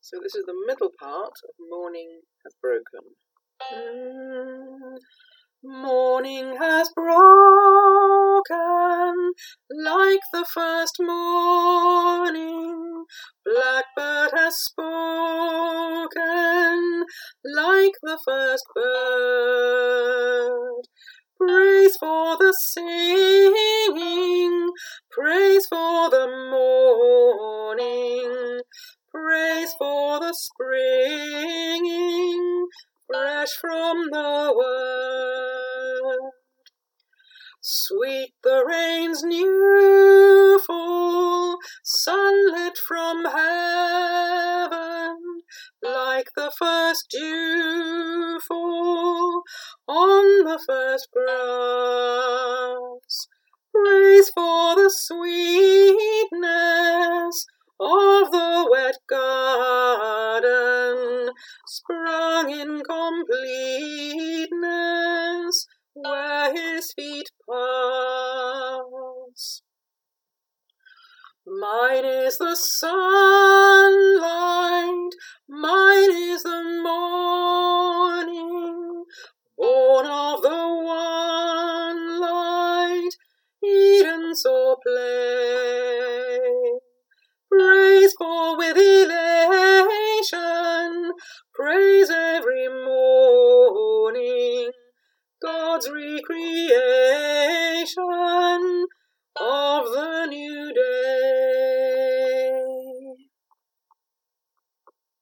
So this is the middle part of Morning Has Broken. Morning has broken like the first morning. Blackbird has spoken like the first bird. Praise for the singing, praise for the morning, praise for the springing, fresh from the word. Sweet the rain's new fall, sunlit from heaven, like the first dew fall on the first grass. Praise for the sweetness of the wet garden, sprung in completeness where his feet pass. Mine is the sunlight, mine is the morning, born of the one light, Eden saw play. Praise for with elation, praise every morning, God's recreation,